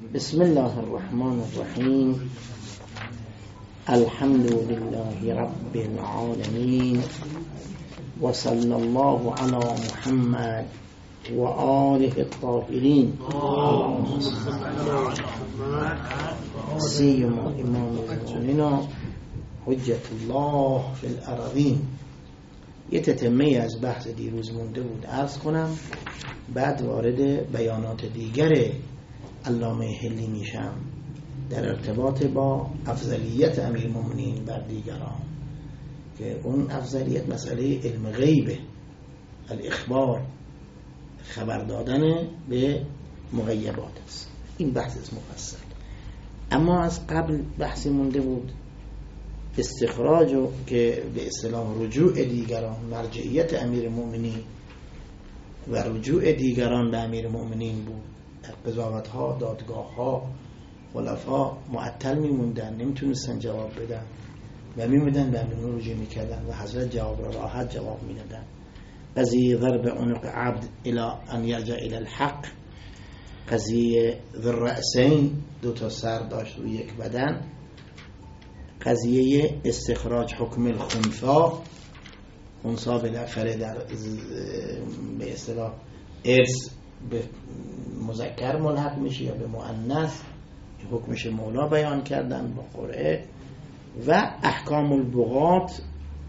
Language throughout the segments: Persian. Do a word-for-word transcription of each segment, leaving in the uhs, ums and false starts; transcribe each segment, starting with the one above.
بسم الله الرحمن الرحیم. الحمد لله رب العالمین و صلی الله علی محمد و آله الطاهرین. سیما امام المؤمنین حجت الله فی الارضین. یه تتمه از بحث دیروز مونده بود عرض کنم، بعد وارد بیانات دیگر علامه حلی میشم در ارتباط با افضلیت امیرالمومنین بر دیگران، که اون افضلیت مسئله علم غیبه، الاخبار، خبر دادن به مغیبات است. این بحث از مفصل. اما از قبل بحثی مونده بود استخراج و که به اصطلاح رجوع دیگران، مرجعیت امیرالمومنین و رجوع دیگران به امیرالمومنین بود. قضاوت ها، دادگاه ها، خلفا معطل میموندن، نمیتونستن جواب بدن و میموندن به امیرالمومنین رجوع میکردن و حضرت جواب را راحت جواب میدادن. قضیه ضرب عنق عبد الى ان یرجع الى الحق، قضیه ذوالرأسین، دو تا سر داشت روی یک بدن، قضیه استخراج حکم الخنثی، خنثی بالاخره در به اصطلاح ارث به مذکر ملحق میشه یا به مؤنث، حکمش مولا بیان کردن با قرعه. و احکام البغات،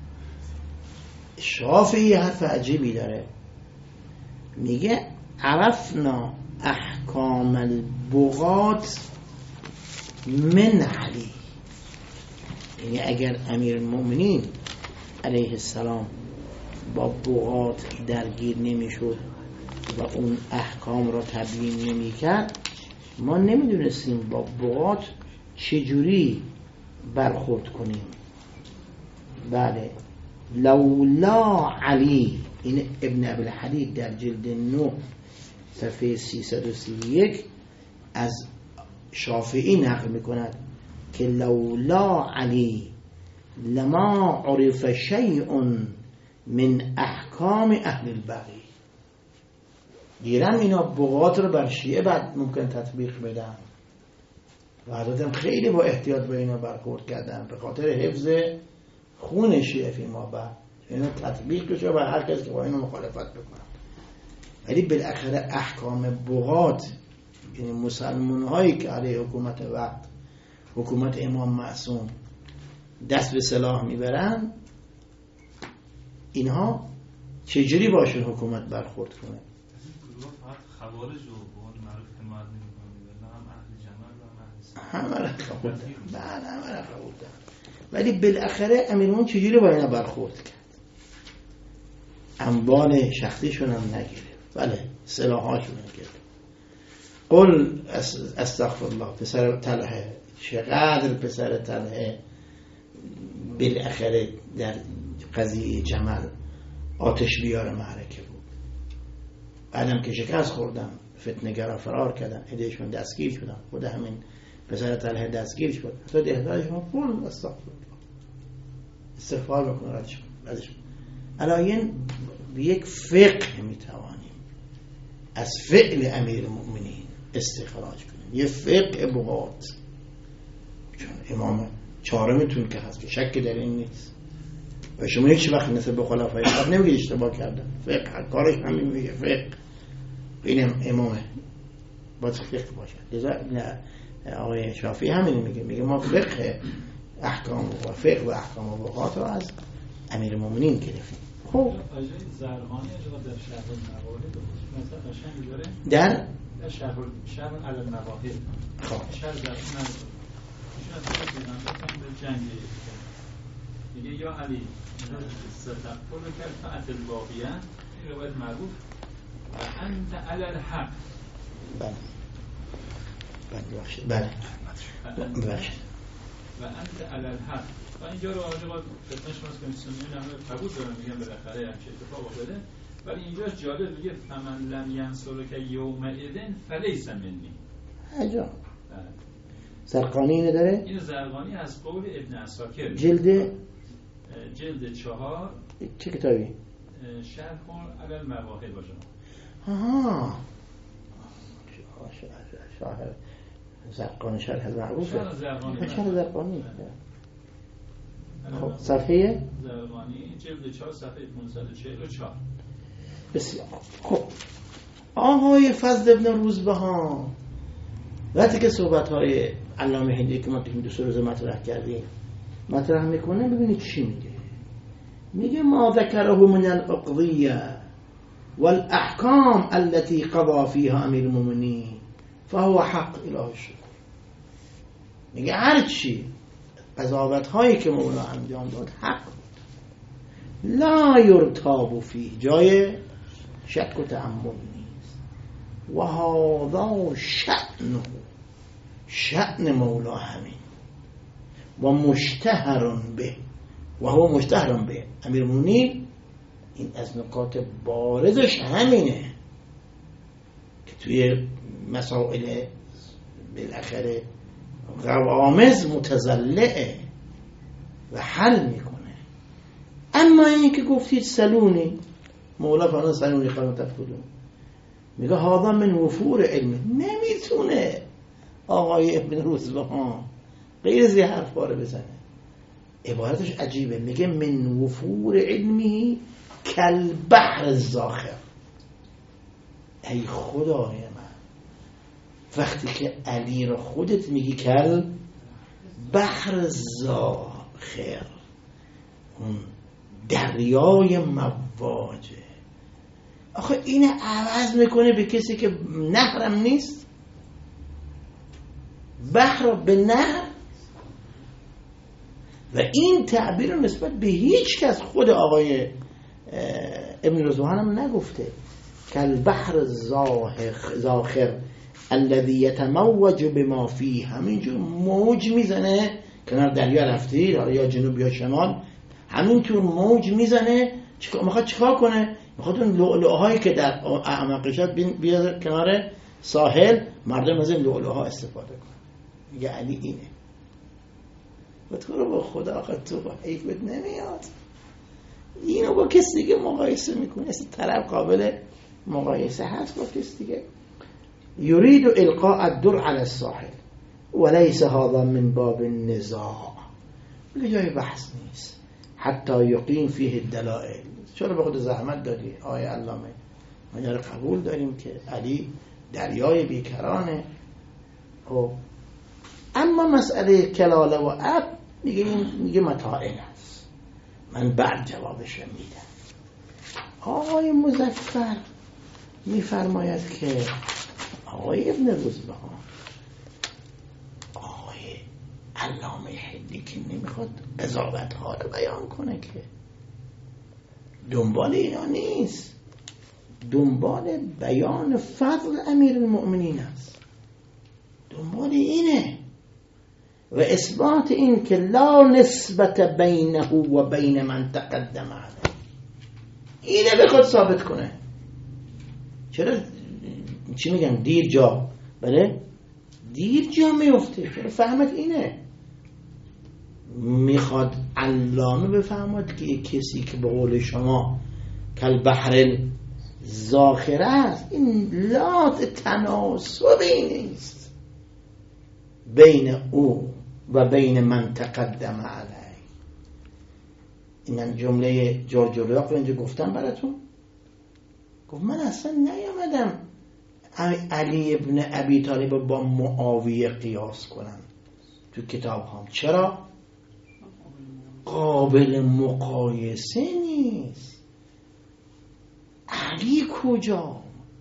شافعی حرف عجیبی داره، میگه عرفنا احکام البغات من علی. یعنی اگر امیرالمومنین علیه السلام با بغات درگیر نمیشد و اون احکام را تبیین نمی کرد، ما نمیدونستیم با بغات چجوری برخورد کنیم. بله، لولا علی، این ابن ابی الحدید در جلد نه صفحه سیصد و سی و یک از شافعی نقل میکند که لولا علی لما عرف شیء من احکام اهل البغی. گیرن اینا بغات رو بر شیعه بعد ممکن تطبیق بدن و حضرت خیلی با احتیاط به اینا برخورد کردن به خاطر حفظ خون شیعه فی ما بعد، اینا تطبیق بشه بر هر کسی که با اینا مخالفت بکنه. ولی بالاخره احکام بغات، یعنی مسلمان هایی که علیه حکومت وقت، حکومت امام معصوم دست به سلاح میبرن، اینها چجوری باشون حکومت برخورد کنه؟ خوارج و بهان معروف حمایت نمی‌کنن، هم اهل جمال و هم اهل سنت، همه را قبول دارن. بله، همه را قبول دارن. ولی بالاخره امیرالمومنین چجوری با اینا برخورد کرد؟ اموال شخصیشون هم نگیره، بله سلاحاشون هم گرفت. قل استغفر الله. پسر طلحه، چقدر پسر طلحه بالاخره در قضیه جمل آتش بیار معرکه بود. بعدم که شکست خوردم، فتنه‌گرا فرار کردن، عده‌شون دستگیر شدن، خود همین پسر طلحه دستگیر شد. حتی دهدارشون قول استغفر الله، استغفار بکن ردش ردش. علاین به یک فقه میتوانیم از فعل امیرالمومنین استخراج کنیم، یه فقه بغات، چون امام چهارمتون که هست، شک در این نیست. و شما هیچ وقت مثل به خلفای قبل نمیگید اشتباه کردن. فقه کارش همین میگه، فقه این امامه باید فقه باشه. لذا آقای شافعی همین میگه، میگه ما فقه احکام و فقه و احکام و بغات رو از امیرالمومنین گرفتیم. خب آجای زرقانی اجازه در شهر المواهب مثلا قشنگ داره، در در شهر شهر علی المواهب، خب شهر زرقان نداره. ایشون از طرف دیدن بکنم به جنگی میگه یا علی ستقفل کرد فعت الباقیه، این روایت معروف، و انت علی الحق. بله بله بخشید بله بخشید و انت علی الحق. و اینجا رو آجا باید فتنش ماست کنید سنیون همه قبول دارن، میگن بالاخره همچه اتفاق افتاده. ولی اینجا جالب میگه فمن لم ینصرک یومئذ فلیس منی. عجب. زرقانی اینو داره؟ این زرقانی از قول ابن عساکر، جلد جلد چهار. چه کتابی؟ شرح علی المواهب باشه. آها، شاهر زرقانی شرح معروفه. شرح زرقانی. شرح زرقانی. خب صفحه زرقانی جلد چهار صفحه پانصد و چهل و چهار. بسیار خب. آقای فضل ابن روزبهان وقتی که صحبت‌های علامه هندی که ما تو دو سه روز مطرح کردیم مطرح میکنه، ببینید چی میگه. میگه ما ذکره من العقضیه والاحکام التي قضى فيها امیر المؤمنین فهو حق اله شد. میگه هرچی قضاوت هایی که مولا انجام داد حق بود، لا یرتاب فیه، جای شک و تأمل نیست. و هذا شأنه، شأن مولا همین. و مشتهر به، و هو مشتهر به امیر المؤمنین، این از نکات بارزش همینه که توی مسائل بالاخره غوامض متزلعه و حل میکنه. اما این که گفتید سلونی، مولا فرمان سلونی خواهد تفکرون، میگه هذا من وفور علمه. نمیتونه آقای ابن روزبهان غیر از یه حرف باره بزنه. عبارتش عجیبه، میگه من وفور علمی کل بحر الزاخر. ای خدای من، وقتی که علی رو خودت میگی کل بحر زاخر، اون دریای مواجه، آخه این عوض میکنه به کسی که نهرم نیست، بحر رو به نهر. و این تعبیر رو نسبت به هیچ کس خود آقای ابن روزبهان هم نگفته. کل بحر زاخر الذي يتموج بما فيه، همینجور موج میزنه کنار دریا رفتی یا جنوب یا شمال، همینطور موج میزنه. میخواد چیکار کنه؟ میخواد اون لؤلؤهایی که در اعماقشات بیاد کنار ساحل، مردم از این لؤلؤها استفاده کنه. میگه علی اینه. و تو رو با خدا آقا تو با حیفت نمیاد اینو با کسی دیگه مقایسه میکنه. اصلا طرف قابل مقایسه هست با کسی دیگه. یرید القاء الدر على الساحل وليس هذا من باب النزاع، میگه جای بحث نیست. حتی یقین فیه الدلائل. چرا به خود زحمت دادی آیه علامه؟ ما یاره قبول داریم که علی دریای بیکرانه. خب اما مسئله کلاله و اب میگه این میگه متاعل است، من بعد جوابش میدم. آقای مظفر میفرماید که آقای ابن روزبهان، آقای علامه هندی که نمیخواد قضاوت ها رو بیان کنه، که دنبال اینا نیست، دنبال بیان فضل امیر المؤمنین است، دنبال اینه و اثبات این که لا نسبت بینه و بین من تقدم علیه. اینه بخواد ثابت کنه. چرا چی میگن دیر جا؟ بله دیر جا میفته. چرا فهمت اینه؟ میخواد علامه بفهمد که کسی که به قول شما کل بحر زاخره است، این لات تناسبی نیست بین او و بین من تقدم علیه. این جمله جرجراق رو اینجا گفتم براتون. گفت من اصلا نیامدم علی ابن ابی طالب با معاویه قیاس کنم تو کتاب هم. چرا؟ قابل مقایسه نیست. علی کجا؟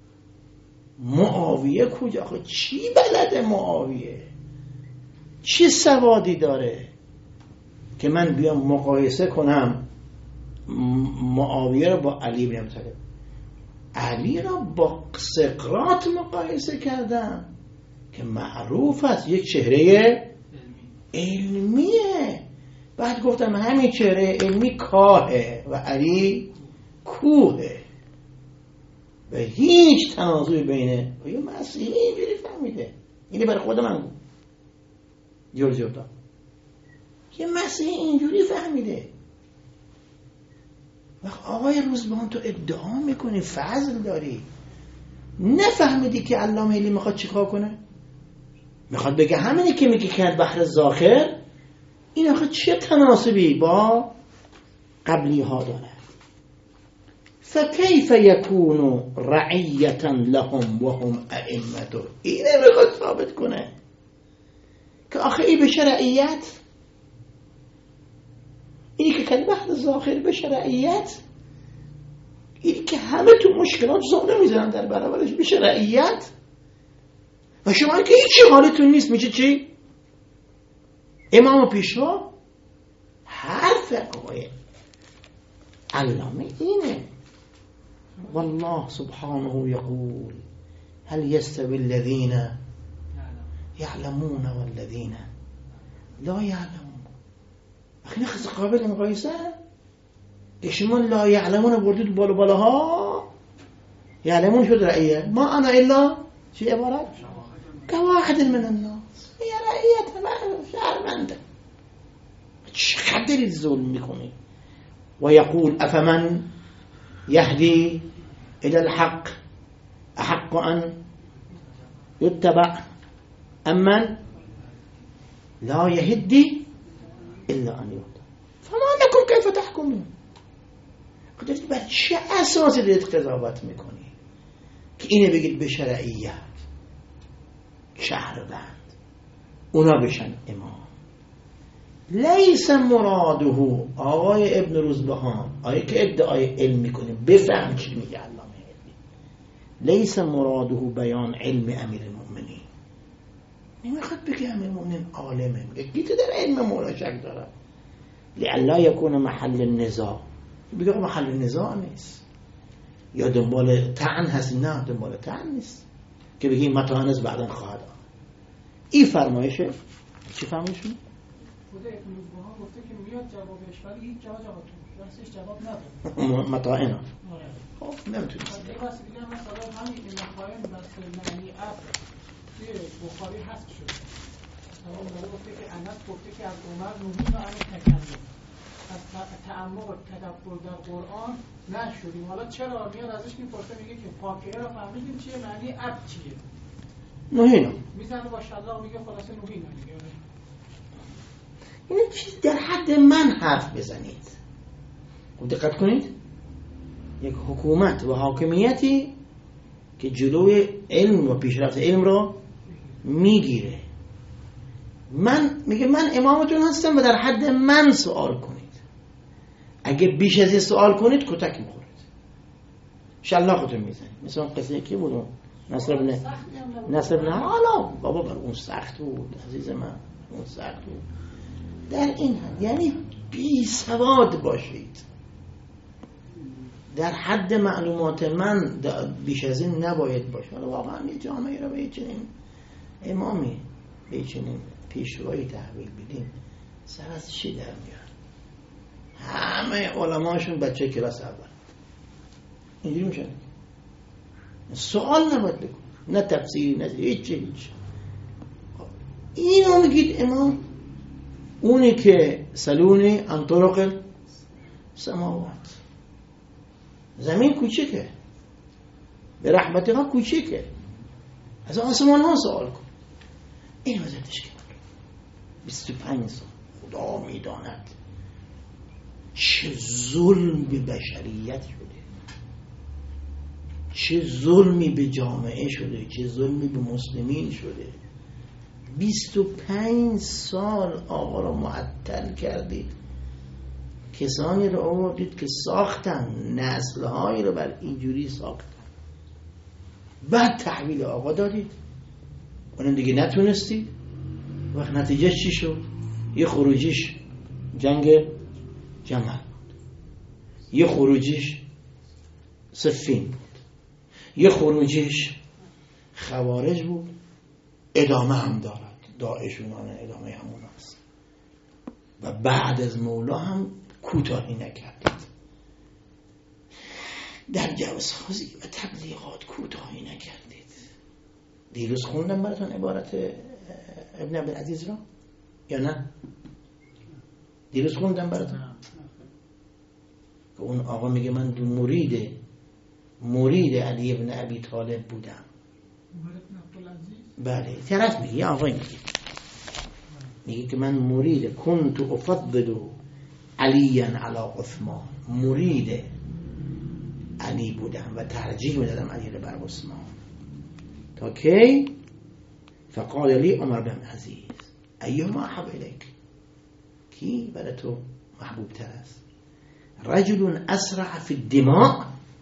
معاویه کجا؟ خب چی بلده معاویه؟ چی سوادی داره که من بیام مقایسه کنم معاویه رو با علی ابن ابی طالب؟ علی را با سقراط مقایسه کردم که معروف است یک چهره علمیه. بعد گفتم همین چهره علمی کاهه و علی کوهه و هیچ تنازعی بینه. و یه مسیحی اینجوری فهمیده. اینی برای خود من گفت جورج اوتا، یه مسیحی اینجوری فهمیده. وقت آقای روزبهان تو ادعا میکنی فضل داری، نفهمیدی که علامه علی میخواد چیکار کنه؟ میخواد بگه همینی که میگه کرد بحر زاخر این آخه چه تناسبی با قبلی ها داره؟ فکیف یکون رعیتا لهم و هم ائمته. اینه میخواد ثابت کنه که آخه ای بشه رعیت، اینی که کرد بحر زاخر بشه رعیت، اینی که همه تو مشکلات زانه میزنن در برابرش بشه رعیت، و شما که هیچی حالتون نیست میشه چی؟ امام و پیشوا. حرف آقای علامه اینه. والله سبحانه یقول هل يستوي الذين يعلمون والذين لا يعلمون. اخی نخص قابل مقایسه که شما لا يعلمون بردید بالا بالاها، يعلمون شد رأیه، ما انا الا چی عبارت؟ كواحد من الناس. هي رأیت من شهرمنده. چقدر دارید ظلم میکنی؟ و یقول افمن یهدی الى الحق احق ان یتبع امن لا یهدی الا ان یتبع فما لكم کیف تحکمون. قدرت بر چه اساسی دارید قضاوت میکنی که اینه بگید به شرعیت شهروند اونا بشن امام؟ لیس مراده آقای ابن روزبهان، آقای که ادعای علم میکنه بفهم چی میگه علامه علمی، لیس مراده بیان علم امیر المؤمنین. نمیخواد بگه امیر المؤمنین عالمه، میگه گیت در علم مولا شک داره لعلا یکون محل النزاع. بگه محل النزاع نیست یا دنبال طعن هست، نه دنبال طعن نیست که بگی متانز بعدا خواهد آمد. این فرمایشه چی فرمایشه؟ خود ابن روزبهان گفته که میاد جوابش ولی هیچ جا جواب راستش جواب نداره. متاعنا خب نمیتونی دیگه واسه دیگه مثلا همین مقایم بس معنی ابر توی بخاری هست شد. اون موقع گفته که انس گفته که از عمر نوحی و انس تکلم از تعمق تدبر در قرآن نشدیم. حالا چرا میاد ازش میپرسه میگه که فاکهه را فهمیدیم چیه، معنی ابر چیه؟ نوحینا میزنه با شلاق میگه خلاصه نوحینا میگه. این چیز در حد من حرف بزنید. خب دقت کنید، یک حکومت و حاکمیتی که جلوی علم و پیشرفت علم رو میگیره، من میگه من امامتون هستم و در حد من سوال کنید، اگه بیش از این سوال کنید کتک میخورید، شلاقتون میزنید. مثلا قصه کی بود؟ نصر ابن نصر ابن حالا بابا بر اون سخت بود عزیز من، اون سخت بود. در این حد یعنی بی سواد باشید، در حد معلومات من بیش از این نباید باشه. حالا واقعا یه جامعه رو به چنین امامی به چنین پیشوایی تحویل بدیم سر از چی در میاد؟ همه علماشون بچه کلاس اول اینجوری میشن، سوال نباید بکن، نه تفسیری نه هیچ هیچ. اینو میگید امام، اونی که سلونی عن طرق سماوات، زمین کوچیکه به رحمت ها کوچیکه، از آسمان ها سوال کن. این وزدش که بیست و پنج سال خدا میداند چه ظلم به بشریت شده، چه ظلمی به جامعه شده، چه ظلمی به مسلمین شده. بیست و پنج سال آقا رو معطل کردید، کسانی رو آوردید که ساختن، نسل‌هایی رو بر اینجوری ساختن، بعد تحویل آقا دادید، اونم دیگه نتونستید. وقت نتیجه چی شد؟ یه خروجیش جنگ جمل بود، یه خروجیش صفین بود، یه خروجیش خوارج بود، ادامه هم دارد، داعشونانه ادامه همون هست. و بعد از مولا هم کوتاهی نکردید، در جوازخوازی و تبلیغات کوتاهی نکردید. دیروز خوندم براتون عبارت ابن عبدالعزیز را یا نه؟ دیروز خوندم براتون که اون آقا میگه من دو مرید مرید علی ابن ابی طالب بودم. بله طرف میگه آقای میگه میگه که من مرید کنت افضل علی علی عثمان، مرید علی بودم و ترجیح میدادم علی رو بر عثمان. تا کی؟ فقال لی عمر بن عزیز ایهما احب الیک، کی برای تو محبوب تر است؟ رجل اسرع فی الدماء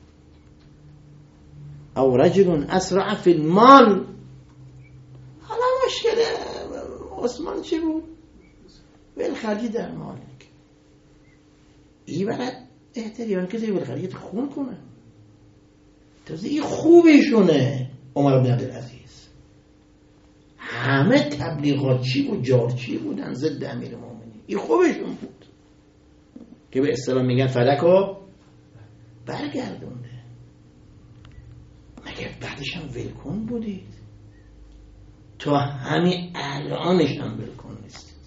او رجل اسرع فی المال؟ حالا مشکل عثمان چی بود؟ ولخرجی در مالک، این برای احتریان کسی ولخرجی خون کنه. تازه این خوبشونه. عمر بن عبدالعزیز همه تبلیغاتچی و جارچی بودن ضد امیر مومنین، این خوبشون بود که به اصطلاح میگن فدکو برگردونده. مگه بعدش هم ولکن بودید؟ تا همین الانش هم ولکن نیستید.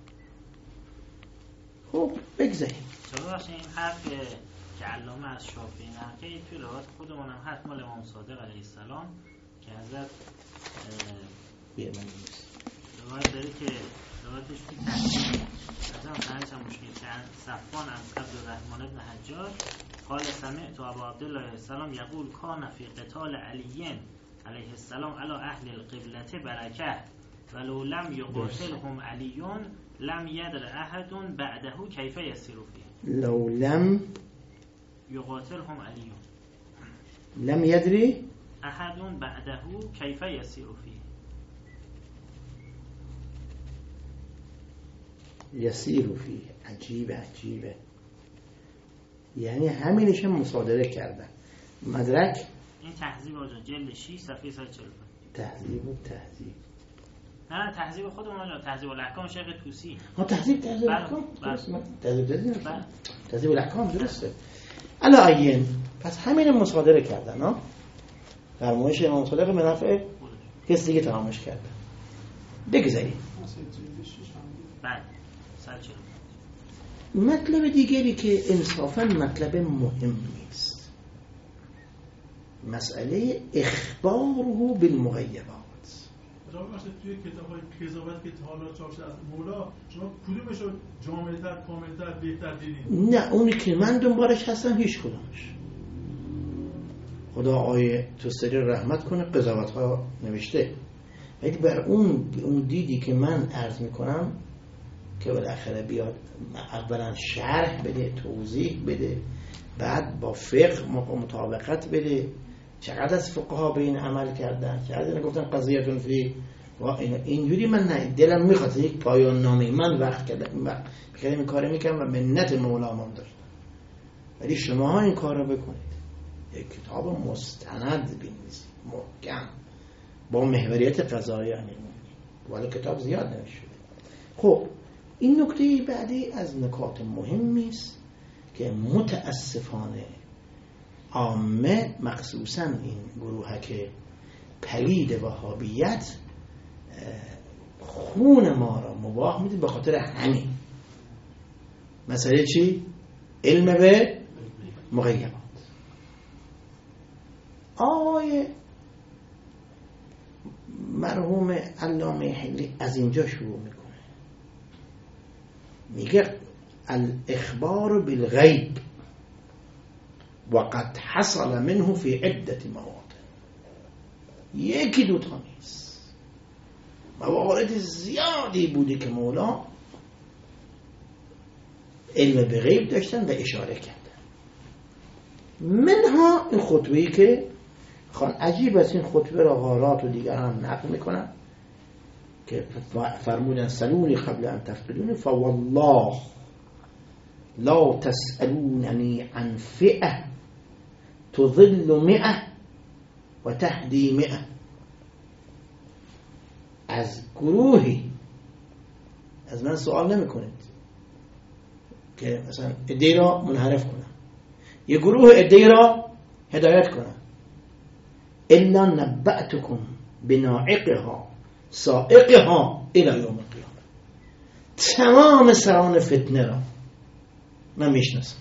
خب بگذاریم. چرا باشه این حرف که علامه از شافعی نقلی توی روایت خودمون هم هست مال امام صادق علیه السلام که حضرت روایت داره که روایتش توی تحصیل حضرت فرنش هم مشکل که صفوان از عبدالرحمن بن حجاج قال سمعت ابا عبدالله علیه السلام یقول کان فی قتال علیین علیه السلام علی اهل القبلة برکه ولو لم یقاتلهم علیون لم یدر احد بعده کیف یسیر فیه. لو لم یقاتلهم علیون لم یدری احد بعده کیف یسیر فیه. یسیر فیه عجیبه عجیبه، یعنی همینش هم مصادره کردن. مدرک این تهذیب آجا جلد شش صفحه صد و چهل و پنج. تهذیب و تهذیب نه تهذیب خودمون آجا تهذیب الاحکام شیخ طوسی. ها تهذیب تهذیب الاحکام تهذیب تهذیب تهذیب الاحکام درسته. الا عین پس همین مصادره کردن ها، فرمایش امام صادق به نفع کسی دیگه تمامش کردن. بگذاریم بعد صد و چهل و پنج. مطلب دیگری که انصافا مطلب مهم نیست، مسئله اخباره بالمغیبات. جناب مثلا توی کتاب‌های قضاوت که حالا چاپ شده از مولا شما کدومش رو جامع‌تر، کامل‌تر، بهتر دیدید؟ نه اونی که من دنبالش هستم هیچ کدومش. خدا آیه توسری رحمت کنه قضاوت‌ها نوشته، ولی بر اون اون دیدی که من عرض میکنم که بالاخره بیاد اولا شرح بده، توضیح بده، بعد با فقه مطابقت بده. چقدر از فقها به این عمل کردن، چقدر اینا گفتن قضیه‌تون فی و اینجوری. من نه دلم میخواد یک پایان نامه من وقت کردم این وقت خیلی این کارو میکنم و منت مولامون داشتم، ولی شما ها این کار رو بکنید، یک کتاب مستند بنویسید محکم با محوریت قضایی امیرالمومنین، ولی کتاب زیاد نوشته. خب این نکته بعدی از نکات مهمی است که متاسفانه عامه مخصوصا این گروه که پلید وهابیت خون ما را مباح میده به خاطر همین مسئله چی؟ علم به مغیبات. آقای مرحوم علامه حلی از اینجا شروع میکنه، میگه الاخبار بالغیب وقد حصل منه في عدة مواطن. یکی دوتا نیست، موارد زیادی بوده که مولا علم به غیب داشتن و اشاره کردن. منها این خطبه‌ای که خان عجیب است، این خطبه را غارات و دیگر هم نقل میکنن که فرمودن سلونی قبل ان تفقدونی فوالله لا تسألونني عن فئة تضل مئة و تهدی مئة. از گروهی از من سوال نمی کنید که مثلا ادعی را منحرف کنم، یه گروه ادعی را هدایت کنم. الا نبأتكم بناعقها سائقها الى یوم القیامه. تمام سران فتنه را من میشناسم.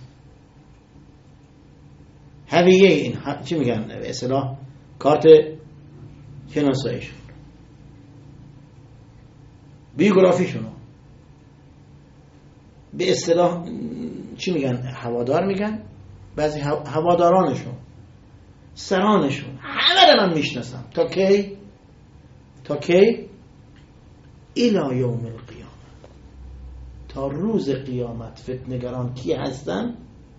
هویه این چی میگن به اصطلاح کارت شناساییشون بیوگرافیشونو، به اصطلاح چی میگن؟ هوادار میگن، بعضی هوادارانشون، سرانشون، همه رو من میشناسم. تا کی؟ تا کی؟ الی یوم القیامه، تا روز قیامت. فتنگران کی هستن؟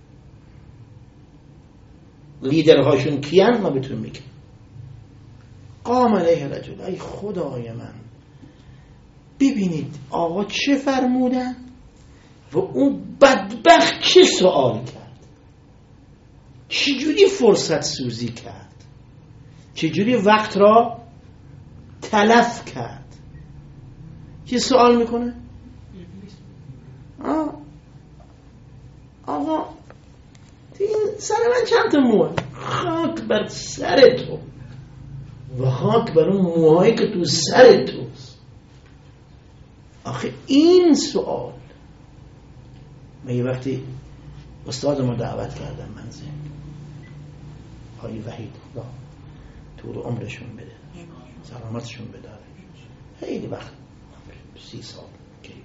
لیدرهاشون کیان؟ ما بهتون میگم. قام علیه رجل، ای خدای من، ببینید آقا چه فرمودن و اون بدبخت چه سوال کرد، چجوری فرصت سوزی کرد، چجوری وقت را تلف کرد. چه سوال میکنه؟ آه. آقا این سر من چند تا موه، خاک بر سر تو و خاک بر اون موهایی که تو سر توست. آخه این سوال. من یه وقتی استاد ما دعوت کردم منزل، آقای وحید، خدا طول عمرشون بده، سلامتشون بداره، خیلی وقت، سی سال که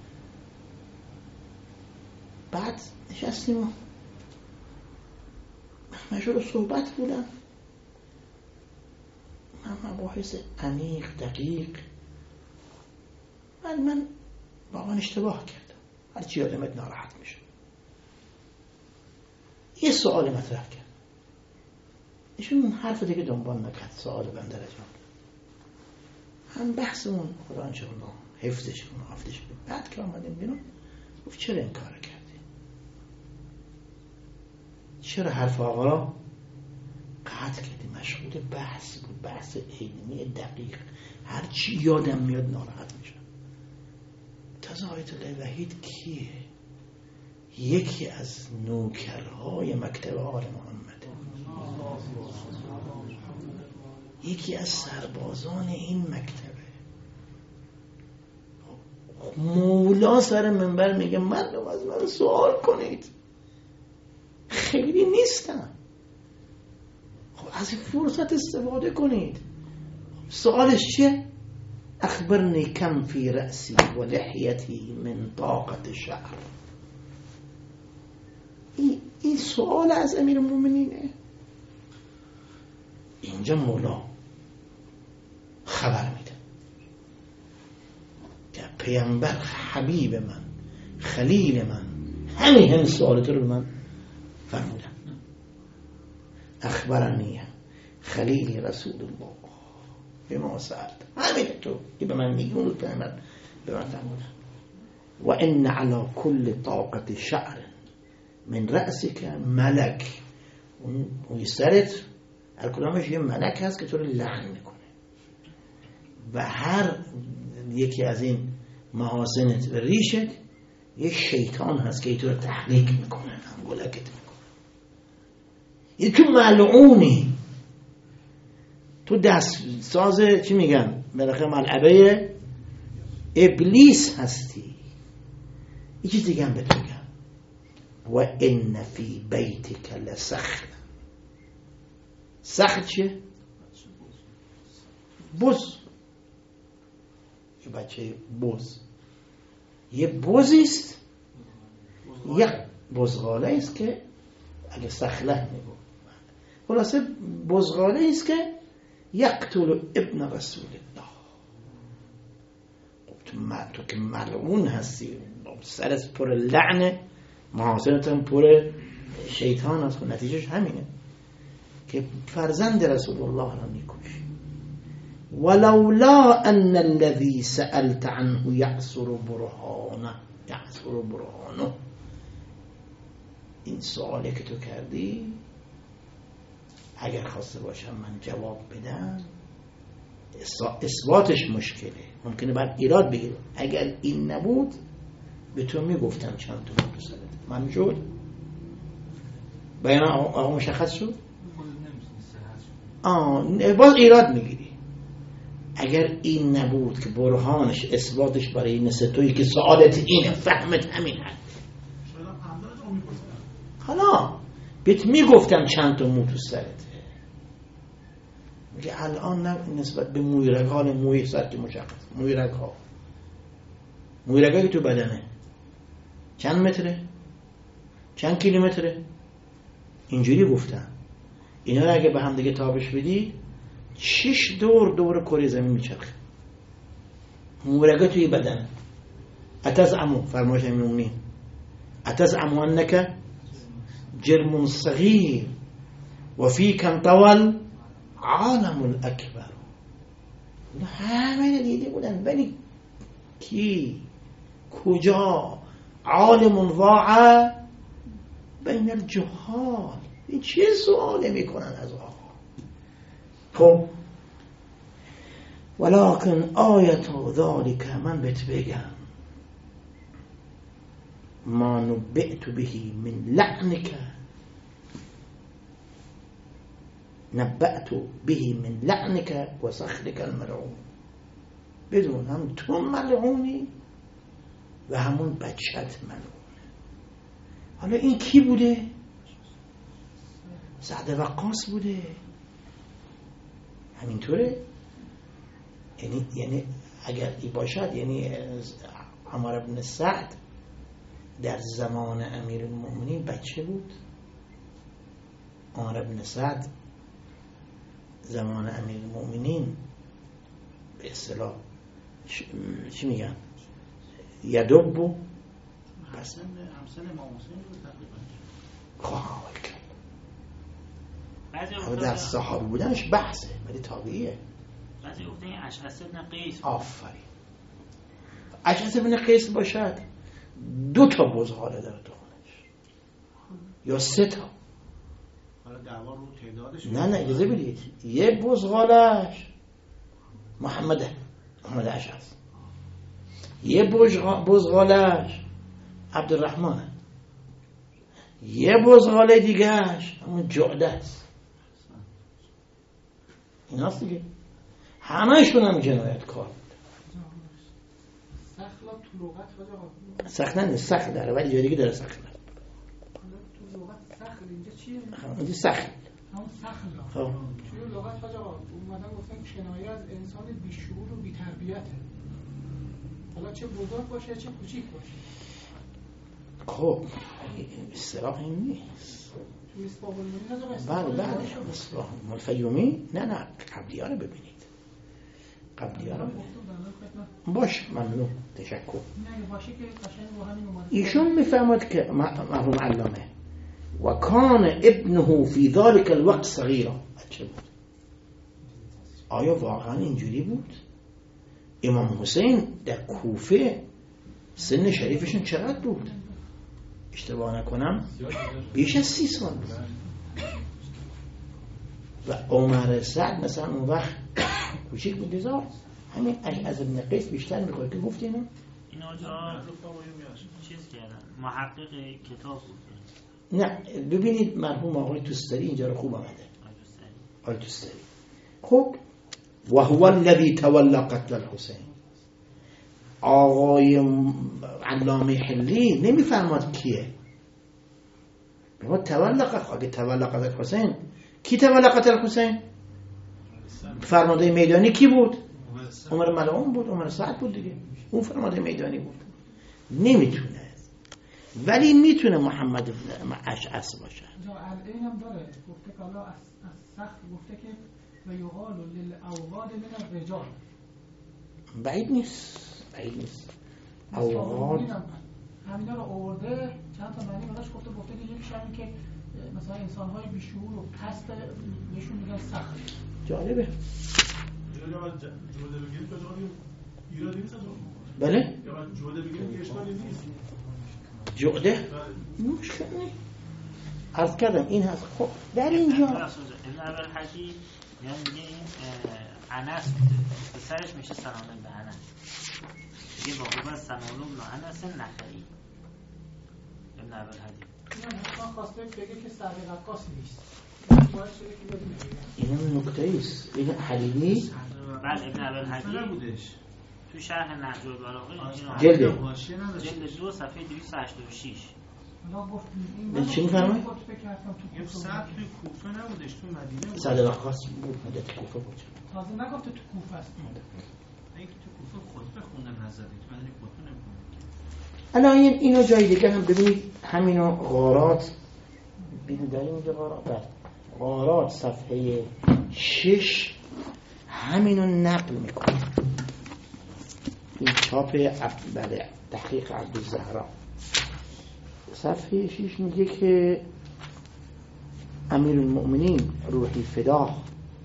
بعد نشستیم و مشغول صحبت بودم، من مباحث عمیق دقیق. من من واقعا اشتباه کردم، هرچی یادمت ناراحت میشه. یه سوال مطرح کرد، ایشون حرف دیگه دنبال نکرد، سوال بنده را جواب. هم بحثمون قرآن شد و حفظش کن و حفظش کن. بعد که آمدیم بیرون گفت چرا این کار کردی؟ چرا حرف آقا را قطع کردی؟ مشغول بحث بود، بحث علمی دقیق، هر چی یادم میاد ناراحت میشم. تازه آیت الله وحید کیه؟ یکی از نوکرهای مکتب آل محمد، یکی از سربازان این مکتبه. مولا سر منبر میگه مردم از من سوال کنید، خیلی نیستم. خب از این فرصت استفاده کنید. سوالش چیه؟ اخبرنی کم فی رأسی و لحیتی من طاقت شعر. این, این سوال از امیر المومنینه. اینجا مولا خبر میده که پیامبر حبیب من، خلیل من، همین هم سوالت رو به من فرمودن. اخبرنی خلیل رسول الله به ما سألت، همین تو که به من میگی اون رو پیامبر به من فرمودن. و ان علی کل طاقت شعر من رأسک ملک. اون سرت هر کدامش یه ملک هست که تو رو لعن میکنه و هر یکی از این محاسنت و ریشت یه شیطان هست که تو رو تحریک میکنه، انگولکت میکنه. یه تو ملعونی، تو دست ساز چی میگن بالاخره ملعبه ابلیس هستی. یه چیز دیگه هم بهت میگم، و ان فی بیتک لسخر. سخر چیه؟ بز. یه بچه بز، یه بزیست، یک بزغاله است که اگه سخله میگو خلاصه بزغاله است که یقتل ابن رسول الله. خب تو که ملعون هستی، سرت پر لعنه، محاسنت هم پر شیطان هست، نتیجهش همینه که فرزند رسول الله را میکشی. ولولا ان الذي سألت عنه يعصر برهانه يعصر برهانه. این سوالی که تو کردی اگر خواسته باشم من جواب بدم، اثباتش مشکله، ممکنه بعد ایراد بگیره. اگر این نبود به تو میگفتم چند تا موضوع سرت من شد بیان آقا مشخص شد. آه باز ایراد میگیری. اگر این نبود که برهانش اثباتش برای مثل تویی که سعادت اینه، فهمت همین هست، حالا بهت میگفتم چند تا مو تو سرته. میگه الان نه نسبت به موی رگان موی سر که مشخص موی رگ ها مویرگه که تو بدنه چند متره؟ چند کیلومتره؟ اینجوری گفتن. اینا رو اگه به هم دیگه تابش بدی شش دور دور کره زمین میچرخه. مویرگه توی بدنه. اتزعمو فرمایش امیرالمومنین اتزعمو انک جرم صغیر و فیک انطوى عالم الاکبر. همه دیده بودن ولی کی کجا عالم ضاع بین الجهال. این چه سوالی میکنن از آقا؟ خب ولكن آیت ذالک من بهت بگم ما نبئت به من لعنک نبأت به من لعنک و سخطک الملعون. بدون هم تو ملعونی و همون بچت ملعونه. حالا این کی بوده؟ سعد وقاص بوده. همینطوره؟ یعنی یعنی اگر ای باشد یعنی عمر بن سعد در زمان امیرالمومنین بچه بود. عمر بن سعد زمان امیرالمومنین به اصطلاح چی میگن یدب و حسن همسن امام حسین بود تقریبا. در صحابه بودنش بحثه ولی طبیعیه. بعضی گفتن این اشعث ابن قیس. آفرین. اشعث ابن قیس باشد دو تا بزغاله داره تو خونش یا سه تا. حالا دعوا رو تعدادش نه نه اجازه بدید. یه بزغالش محمده محمد اشعث، یه بزغالش عبدالرحمنه، یه بزغاله دیگهش همون جعده است. این هست دیگه. همه شون هم جنایت کار بود. سخت نه سخت داره ولی جای دیگه داره سخت داره. تو لغت سخت اینجا چیه؟ اینجا سخت همون سخت خب توی لغت فاجعه اومدن گفتن کنایه از انسان بیشعور و بی‌تربیته. حالا چه بزرگ باشه چه کوچیک باشه. خب اصطلاح این نیست. توی اسباب المنی بله بله اصطلاح الفیومی نه نه قبلی ها رو ببینید. قبلی ها رو باش ممنون تشکر. ایشون میفهمد که مرحوم علامه و کان ابنه فی ذلك الوقت صغیرا. بچه بود. آیا واقعا اینجوری بود؟ امام حسین در کوفه سن شریفشون چقدر بود؟ اشتباه نکنم بیش از سی سال بود. و عمر سعد مثلا اون وقت کوچیک بود. دیزار همین از ابن قیس بیشتر میخواد که گفتی اینا؟ این آجا چیز کردن محقق کتاب بود. نه ببینید مرحوم آقای توستری اینجا رو خوب آمده. آقای توستری خب و هو الذی تولی قتل الحسین. آقای علامه حلی نمیفرماد کیه. بما تولی قتل تولی قتل الحسین. کی تولی قتل الحسین؟ فرمانده میدانی کی بود؟ عمر ملعون بود. عمر سعد بود دیگه. اون فرمانده میدانی بود. نمیتونه ولی میتونه محمد بن اشعث باشه. این هم داره گفته که الله از سخت گفته که و یقال للاوغاد من الرجال. بعید نیست بعید نیست اوغاد همینا رو آورده چند تا معنی براش گفته گفته که یکیش همین که مثلا انسان‌های بیشعور و پست بهشون میگن سخت. جالبه. جوده بگیریم که جوده ایرادی نیست. بله یا جوده بگیریم که اشکالی نیست. جعده مشکل نیست. عرض کردم این هست. خب در اینجا ابن ابوالحجی میگه این انس بوده پسرش میشه سنان به انس میگه واقعا از سنان بن انس نخری. ابن ابوالحجی این هم خواسته بگه که سعد وقاص نیست. این هم نکته ایست. این حلیلی بعد ابن ابوالحجی نبودش تو شرح نهج البلاغه جلد جلد دو صفحه دویست و هشتاد و شش. به چی میفرمه؟ این سعد توی کوفه نبودش تو مدینه بود. سعد وقاص بود مدت کوفه بود. تازه نگفته تو کوفه است. این تو کوفه خطبه خوندن از زدید من این خودتون نمی‌کنم. الان این اینو جای دیگه هم ببینید، همینو غارات ببینید داریم اینجا غارات بر غارات صفحه شش همینو نقل میکنه. این چاپ بله تحقیق عبدالزهرا صفحه شش میگه که امیر المؤمنین روحی فداه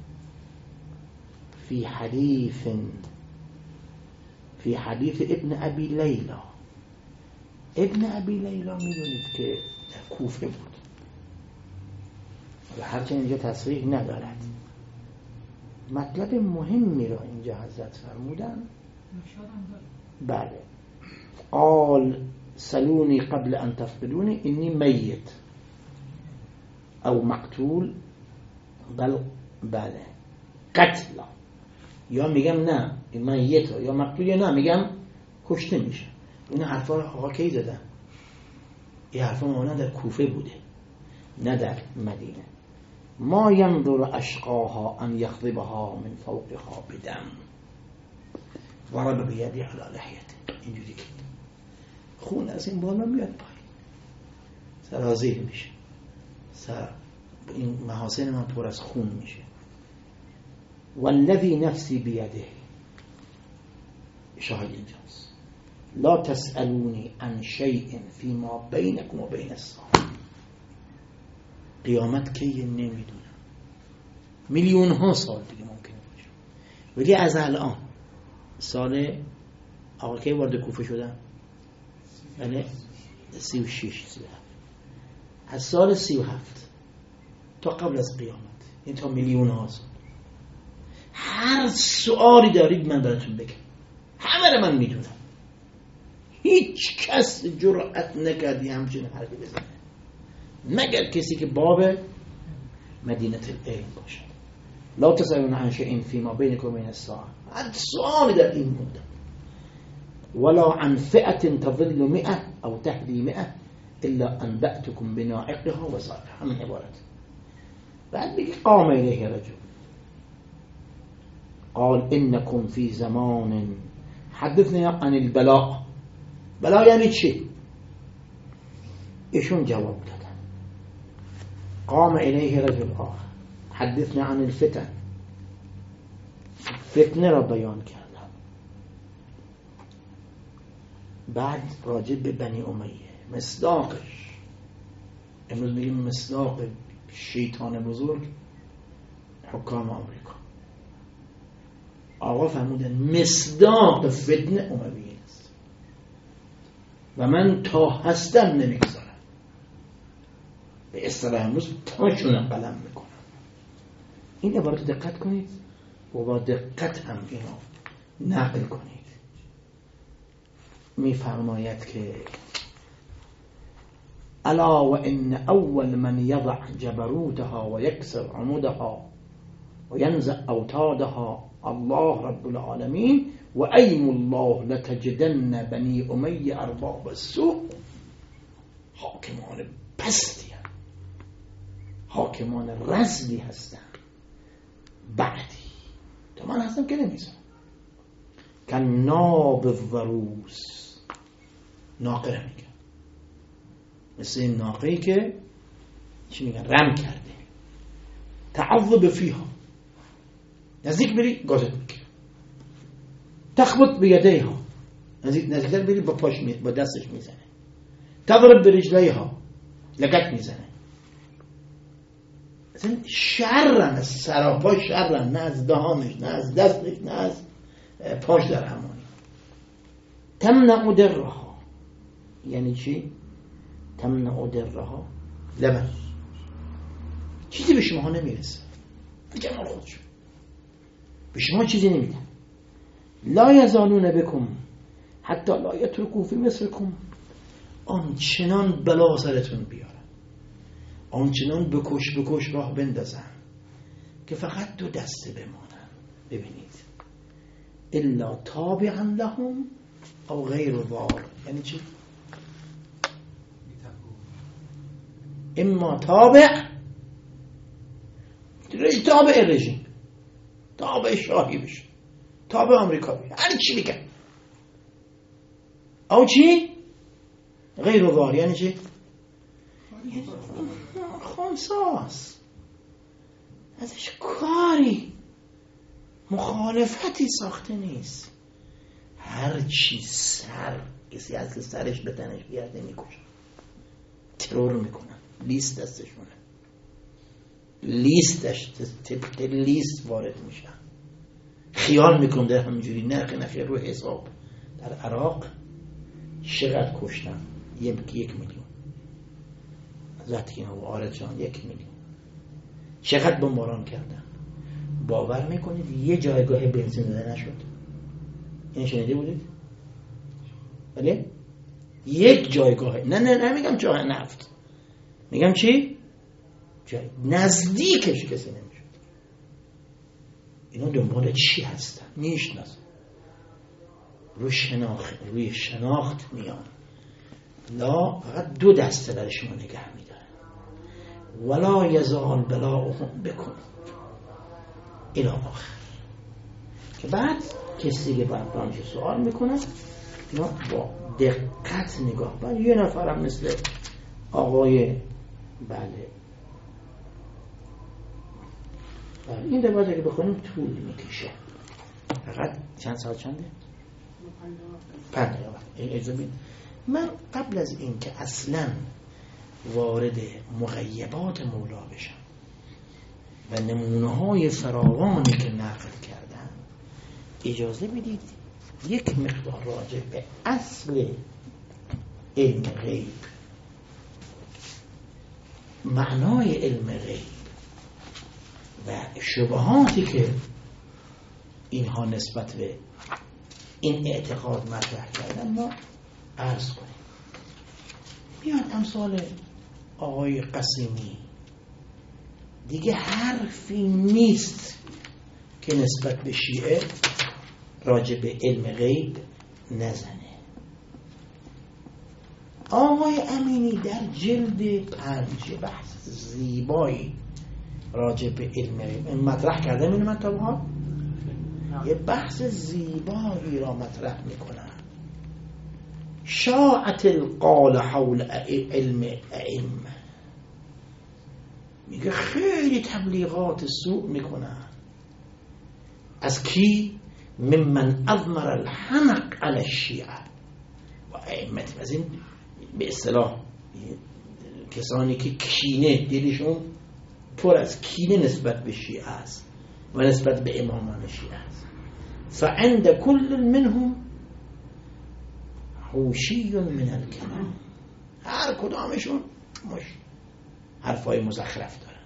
فی حدیث فی حدیث ابن ابی لیلا. ابن ابی لیلا میدونید که در کوفه بود و هرچند اینجا تصریح ندارد. مطلب مهمی را اینجا حضرت فرمودن. بله قال سلونی قبل ان تفقدونی اینی میت او مقتول بل بله قتلا، یا میگم نه میت یا مقتول، یا نه میگم کشته میشه. این حرفا رو آقا کی زدن؟ این حرفا مولانا در کوفه بوده نه در مدینه. ما ينظر اشقاها ان يخضبها من فوقها بدم ضرب بيدي على لحيته. اینجوری که خون از این بالا میاد پایین، سرازیر میشه، سر این محاسن من پر از خون میشه. والذی نفسی بیده، شاهد اینجاست، لا تسألونی عن شیء فیما بینکم و بین الساعة. قیامت که نمیدونم، میلیون ها سال دیگه ممکنه باشه، ولی از الان سال آقا که وارد کوفه شدن بله سی و شش سی و هفت، از سال سی و هفت تا قبل از قیامت، این تا میلیون ها سال، هر سوالی دارید من براتون بگم، همه رو من میدونم. هیچ کس جرأت نکردی همچین حرفی بزنه مگر کسی که باب مدینه العلم باشه. لا تسألون عن شيء فيما بينكم وبين الساعة. هر سوالی در این مدت. ولا عن فئة تظل مئة أو تهدي مئة إلا أنبأتكم بناعقها وصالحها. من عبارت. بعد بيجي قام إليه رجل قال إنكم في زمان حدثنا عن البلاء. بلاء یعنی چی؟ ایشون جواب دادن. قام إليه رجل آخر حدثنا عن الفتن. فتنه را بیان کردن. بعد راجع به بنی امیه، مصداقش امروز میگیم مصداق شیطان بزرگ حکام آمریکا. آقا فرمودن مصداق فتنه امویه است و من تا هستم نمیگذارم. به اصطلاح امروز تاشون قلم میکنم. این عبارت دقت کنید و با دقت هم اینو نقل کنید. میفرماید که الا و ان اول من یضع جبروتها و یکسر عمودها و ینزع اوتادها الله رب العالمین و ایم الله لتجدن بنی امیه ارباب السوء. حاکمان پستی هم. حاکمان رزلی هستن. بعدی تو من هستم که نمیزم کن ناب الضروس. ناقه را میگن مثل این ناقهی که چی میگن رم کرده. تعظب فیها، نزدیک بری گازت میگیره. تخبط بیدیها، نزدیک نزدیکتر بری با پاش می... با دستش میزنه. تضرب برجلیها، لگت میزنه. مثلا شرن، از سراپا شرن، نه از دهانش نه از دستش نه از پاش در همانی. تمنع درها یعنی چی؟ تمنع درها لبن، چیزی به شما نمیرسه، جمال خودشون به شما چیزی نمیدن. لا یزالون بکم حتی لا یترکو فی مصرکم. آنچنان بلا سرتون بیارن، آنچنان بکش بکش راه بندازن که فقط دو دسته بمانن. ببینید الا تابعا لهم او غیر ضار. یعنی چی؟ اما تابع تابع رژیم، تابع شاهی بشه، تابع آمریکا بشه، هر چی بگن او چی؟ غیر ظاهر یعنی چی؟ خونساست، ازش کاری مخالفتی ساخته نیست. هر چی سر کسی از که سرش به تنش بیارده میکشن، ترور میکنن، لیست دستشونه، لیستش تپت لیست وارد میشن. خیال میکنم در همینجوری نرخ نخیر رو حساب در عراق چقدر کشتن؟ یک یک میلیون. زدکین و آرد جان یک میلیون. چقدر بمباران کردن؟ باور میکنید یه جایگاه بنزین داده نشد؟ این شنیده بودید؟ بله؟ یک جایگاه، نه نه نه میگم جای نفت، میگم چی؟ جای نزدیکش کسی نمیشد. اینا دنبال چی هستن؟ میشناسن، روی شناخت روی شناخت میان. لا فقط دو دسته در شما نگه میدارن. ولا یزال بلاؤهم بکن الی آخر، که بعد کسی که بعد برامش سوال میکنه اینا با دقت نگاه. بعد یه نفرم مثل آقای بله این دفعه که بخونیم طول میکشه. فقط چند ساعت چنده؟ پنج دقیقه. اجازه بدید من قبل از این که اصلا وارد مغیبات مولا بشم و نمونه های فراوانی که نقل کردم، اجازه بدید یک مقدار راجع به اصل علم غیب، معنای علم غیب و شبهاتی که اینها نسبت به این اعتقاد مطرح کردن ما عرض کنیم. بیان امثال آقای قسیمی دیگه حرفی نیست که نسبت به شیعه راجع به علم غیب نزنه. آقای امینی در جلد پنج بحث زیبایی راجع به علم غیب مطرح کرده. من من تا بها یه بحث زیبایی را مطرح میکنم. شاعت القال حول علم ائمه، میگه خیلی تبلیغات سوء میکنن. از کی؟ ممن اضمر الحنق علی الشیعه و ائمه، از این به اصطلاح کسانی که کینه دلشون پر از کینه نسبت به شیعه است و نسبت به امامان شیعه است. فعند کل منهم حوشی من الکلام، هر کدامشون مش حرفای مزخرف دارن.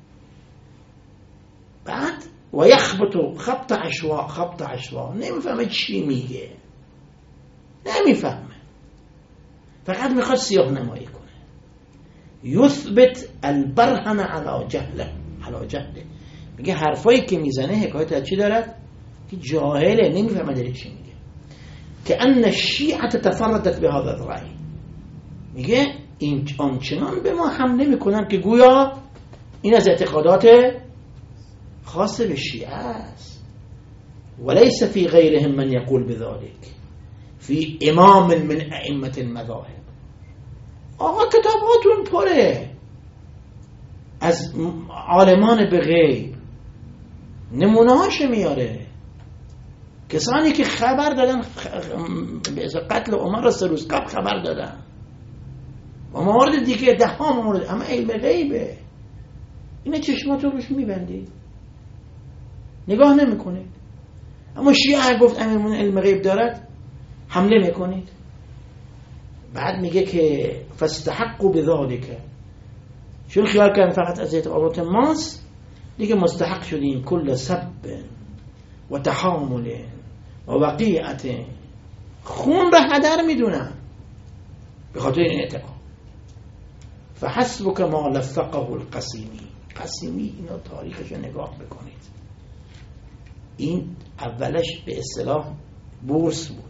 بعد و یخبط خبط عشوا، خبط عشوا، نمیفهمه چی میگه، نمیفهمه، فقط میخواد سیاه نمایی کنه. یثبت البرهن علی جهله، علی جهله، میگه حرفایی که میزنه حکایت از چی دارد؟ که جاهله، نمیفهمه داره چی میگه. که ان الشیعه تفردت به هذا الرأی، میگه این آنچنان به ما حمله میکنن که گویا این از اعتقادات خاص به شیعه است. وليس في غيرهم من يقول بذلك في امام من ائمه المذاهب. آقا کتاباتون پره از عالمان به غیب، نمونه هاش میاره. کسانی که خبر دادن به قتل عمر را سه روز قبل خبر دادن و موارد دیگه ده ها مورد، اما علم غیبه. اینا چشماتو روش میبندید، نگاه نمیکنید. اما شیعه گفت امیرمون علم غیب دارد، حمله میکنید. بعد میگه که فاستحقوا بذلك، چون خیال کردن فقط از اعتقادات ماست دیگه مستحق شدیم کل سب و تحامل و وقیعت، خون به هدر میدونن به خاطر این اعتقاد. فحسبک ما لفقه القسیمی، قسیمی اینا تاریخش رو نگاه بکنید. این اولش به اصطلاح بورس بود،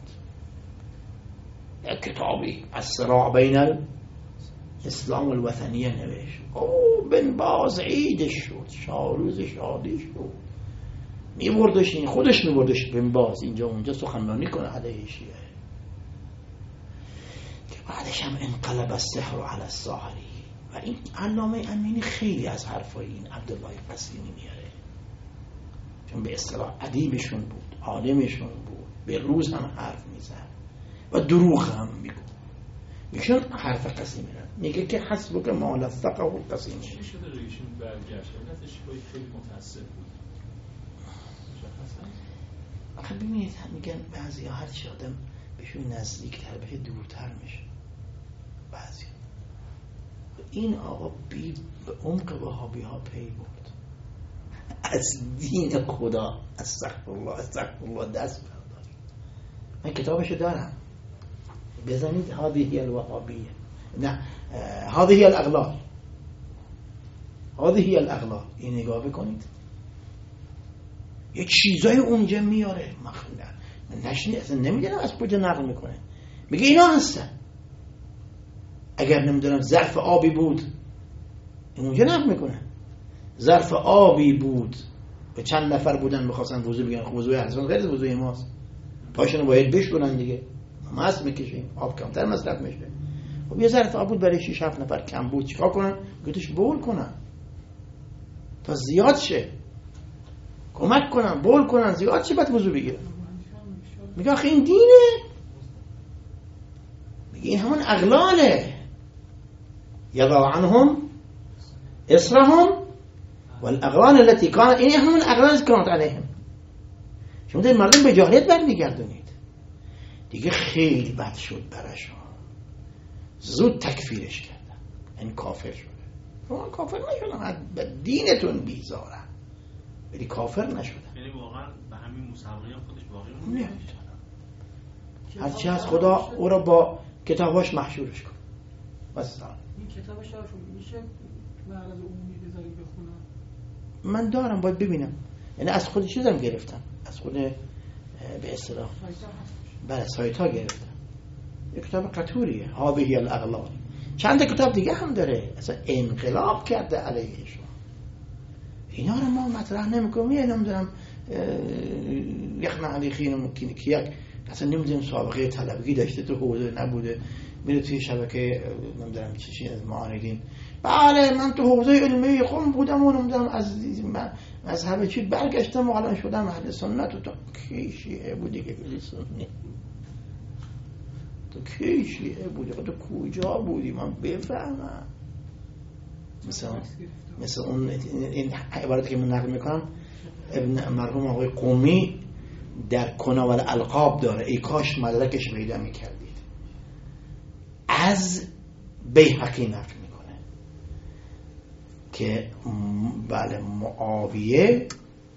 یک کتابی از صراع بین الاسلام الوطنیه نوشت. او بن باز عیدش شد، شاروز شادی شد، میبردش، این خودش میبردش بن باز اینجا اونجا سخنرانی کنه علیه شیعه. که بعدش هم انقلب السحر علی الساحری. و این علامه امینی خیلی از حرفای این عبدالله قسیمی میاره، چون به اصطلاح ادیبشون بود، عالمشون بود، به روز هم حرف میزد و دروغ هم میگو. ایشون حرف قسیمی را میگه که حسبک ما لثقه القسیمی. چی شده رو ایشون برگشت؟ علتش خیلی متاسف بود. آخه ببینید میگن بعضی ها هر چی آدم بهشون نزدیکتر بشه دورتر میشه. بعضی این آقا بی به عمق وهابی ها پی برد، از دین خدا استغفرالله استغفرالله دست بردارید. من کتابشو دارم، بزنید هذه الوهابیه، نه هذه الاغلال، هذه الاغلال، این نگاه بکنید یه چیزای اونجا میاره. من نشنی اصلا نمیدونم از کجا نقل میکنه، میگه اینا هستن. اگر نمیدونم ظرف آبی بود، اونجا نقل میکنه ظرف آبی بود و چند نفر بودن میخواستن وضو بگیرن، خب وضوی احسان غیر از وضوی ماست، پاشونو باید بشورن دیگه، مست میکشیم، آب کمتر مصرف میشه. خب یه ظرف آب بود برای شش هفت نفر کم بود، چیکار کنن؟ گوتش بول کنن تا زیاد شه، کمک کنن بول کنن زیاد شه، بعد وضو بگیرن. میگه آخه این دینه، میگه این همون اغلاله، یضع عنهم اصرهم والاغلال التي كانت، این همون اغلال كانت عليهم. شما دارید مردم به جاهلیت برمیگردونید دیگه. خیلی بد شد براشون، زود تکفیرش کردن، این کافر شده. شما کافر نشدن، به دینتون بیزارن ولی کافر نشدن. یعنی واقعا به همین مسابقه خودش باقی مونده. هرچی از خدا او را با کتاباش محشورش کن. بس این کتابش رو میشه معرض عمومی بذاری بخونم؟ من دارم، باید ببینم. یعنی از خود چیزم گرفتم، از خود به اصطلاح بله سایت ها گرفتم. یک کتاب قطوریه، هذه الاغلال. چند کتاب دیگه هم داره، اصلا انقلاب کرده علیهشون. اینا رو ما مطرح نمیکنیم. یه نمیدونم یخنا علی خینم کیک اصلا نمیدونم سابقه طلبگی داشته تو حوزه نبوده، میره توی شبکه نمیدونم چیزی از معاندین، بله من تو حوزه علمی خودم بودم و نمیدونم از مذهب چی برگشتم و الان شدم اهل سنت. و تو کی شیعه بودی که بودی سنی؟ تو کی شیعه بودی؟ تو کجا بودی من بفهمم؟ مثلا مثل اون این عبارتی که من نقل میکنم ابن مرحوم آقای قومی در کناول القاب داره، ای کاش مدرکش پیدا میکردید. از بیهقی نقل میکنه که بله معاویه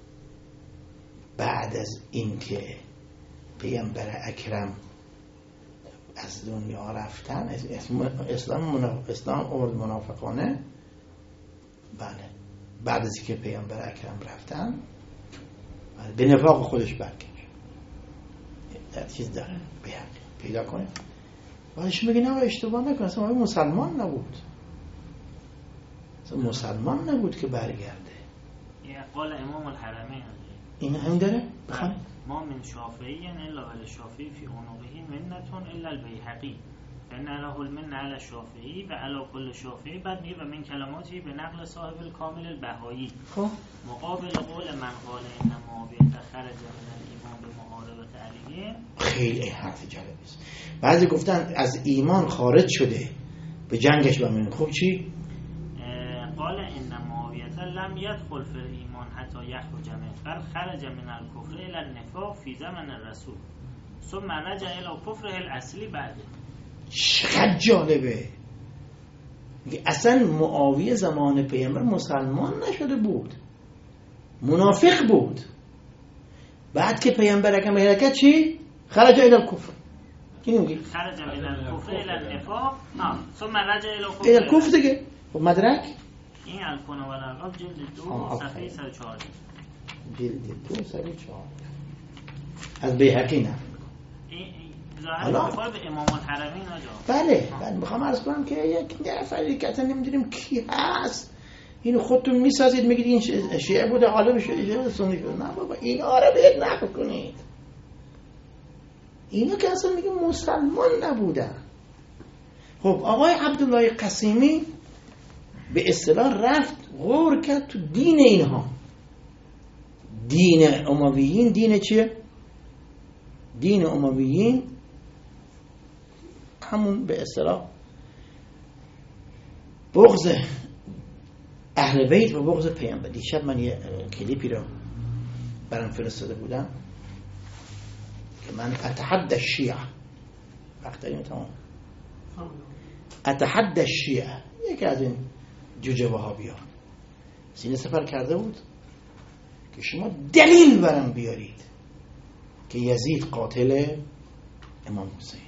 بعد از اینکه پیامبر اکرم از دنیا رفتن، اسلام اسلام اورد منافقانه، بله بعد از اینکه پیامبر اکرم رفتن بله به نفاق خودش برگشت. در چیز داره بیاد پیدا کنه. بعدش میگه نه اشتباه نکن، اصلا مسلمان نبود، اصلا مسلمان نبود که برگرده. این قول امام الحرمین این هم داره بخوام ما من شافعی الا ولی شافعی فی عنقه منتون الا البیهقی فان له المن علی الشافعی و علی کل شافعی. بعد میگه و من کلماتی به نقل صاحب الکامل البهایی خب مقابل قول من قال ان معاویه خرج من الایمان به معارضه علیه. خیلی حرف جالبی است. بعضی گفتن از ایمان خارج شده به جنگش با من. خب چی؟ قال ان معاویه لم يدخل في الايمان حتى يخرج منه بل خرج من الكفر الى النفاق في زمن الرسول ثم رجع الى كفره الاصلی بعده. چقدر جالبه. میگه اصلا معاویه زمان پیامبر مسلمان نشده بود، منافق بود. بعد که پیامبر اکرم حرکت چی؟ خرج الى الكفر. کی میگه؟ خرج من الكفر الى النفاق ثم رجع الى الى الكفر دیگه. خب مدرک این الکن و الالقاب جلد دو صفحه صد و چهارده. جلد دو صفحه چهارده از بیهقی نقل میکنم. این ظاهر به امام الحرمین آجا. بله بله میخوام عرض کنم که یک نفری که اصلا نمیدونیم کی هست، اینو خودتون میسازید میگید این شیعه بوده عالم شده سنی شده. نه بابا اینا رو باید نقل کنید. اینا که اصلا میگه مسلمان نبودن. خب آقای عبدالله قسیمی به اصطلاح رفت غور کرد تو دین اینها. دین امویین دین چیه؟ دین امویین همون به اصطلاح بغض اهل بیت و بغض پیامبر. دیشب من یه کلیپی رو برام فرستاده بودم که من اتحدى الشیعه، وقت داریم تمام، اتحدى الشیعه، یکی از این جوجه وهابی‌ها سینه سپر کرده بود که شما دلیل برام بیارید که یزید قاتل امام حسین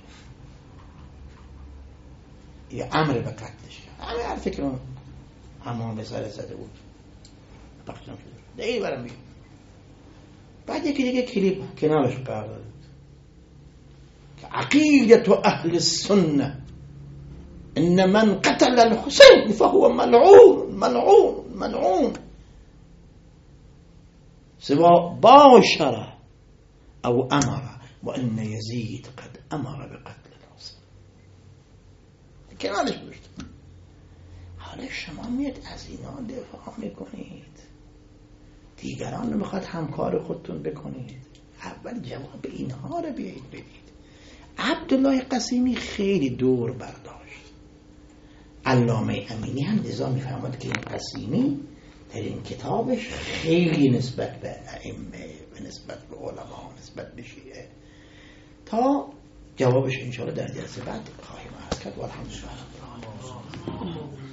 یا امر به قتلش کرد. همه حرفی که همون به سر زده بود پخشم شده، دلیل برام بیارید. بعد یکی دیگه کلیپ کنارش قرار داد که عقیدت اهل السنه ان من قتل الحسین فهو ملعون ملعون ملعون سوا باشر او امر و ان یزید قد امر بقتل الحسین. کنارش بشت. حالا شما میاد از اینا دفاع میکنید، دیگران رو میخواد همکار خودتون بکنید. اول جواب اینها رو بیایید بدید. عبدالله قسیمی خیلی دور برداشت. علامه امینی هم لذا میفهمد که این قسیمی در این کتابش خیلی نسبت به ائمه و نسبت به علما نسبت به شیعه، تا جوابش انشاءالله در جلسه بعد خواهیم عرض کرد. و الحمدلله.